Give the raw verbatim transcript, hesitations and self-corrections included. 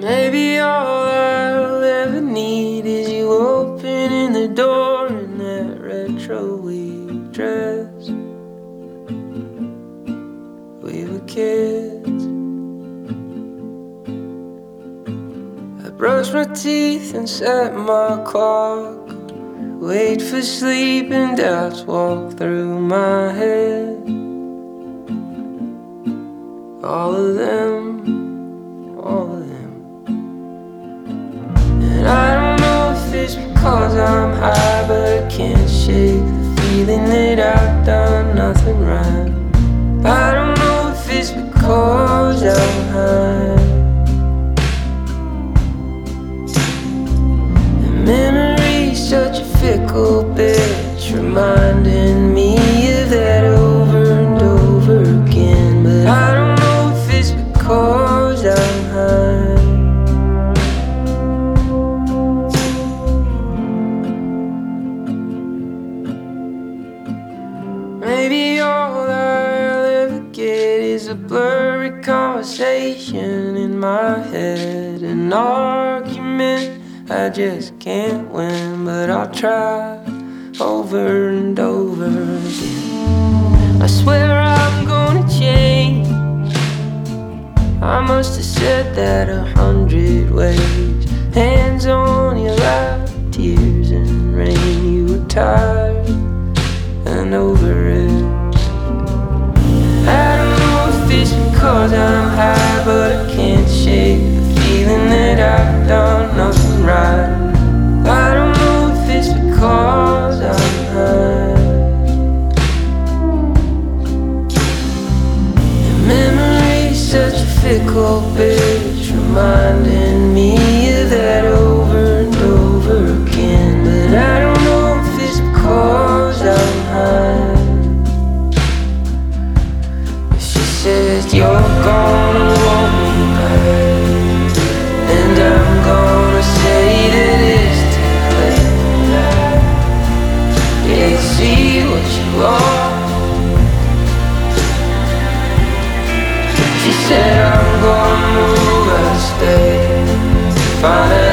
Maybe all I'll ever need is you opening the door in that retro weave dress. We were kids. I brushed my teeth and set my clock. Wait for sleep and doubts walk through my head. All of them, all of them. And I don't know if it's because I'm high, but I can't shake the feeling that I've done nothing right. I don't know if it's because I'm high. And memory's such a fickle bitch, reminding me of that over and over again. But I don't know if it's because I'm high. Maybe all I'll ever get is a blurry conversation in my head, an argument I just can't win, but I'll try over and over again. I swear I'm gonna change. I must have said that a hundred ways. Hands on your lap, tears and rain. You were tired and over it. I don't know if it's because I'm high, but I can't shake the feeling that I've done nothing right. I don't know if it's because I'm high. And memory's such a fickle bitch, reminding me of that over and over again. But I don't know if it's because I'm high. She says you're gonna want me back, and I'm gonna say that it's too late. Yeah, you see what you are. She said I'm gonna move, I'll stay. Find